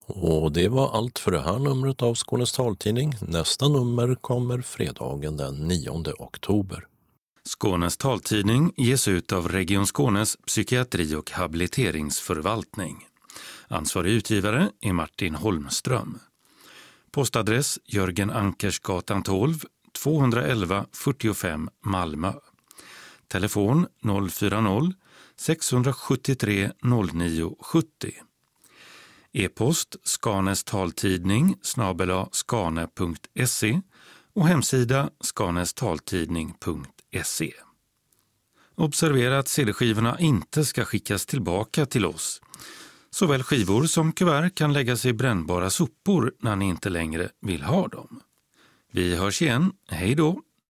Och det var allt för det här numret av Skånes taltidning. Nästa nummer kommer fredagen den 9 oktober. Skånes taltidning ges ut av Region Skånes psykiatri- och habiliteringsförvaltning. Ansvarig utgivare är Martin Holmström. Postadress Jörgen Ankersgatan 12, 211 45 Malmö. Telefon 040-673 0970. E-post skanestaltidning @skane.se och hemsida skanestaltidning.se. Observera att CD-skivorna inte ska skickas tillbaka till oss. Såväl skivor som kuvert kan läggas i brännbara sopor när ni inte längre vill ha dem. Vi hörs igen. Hej då!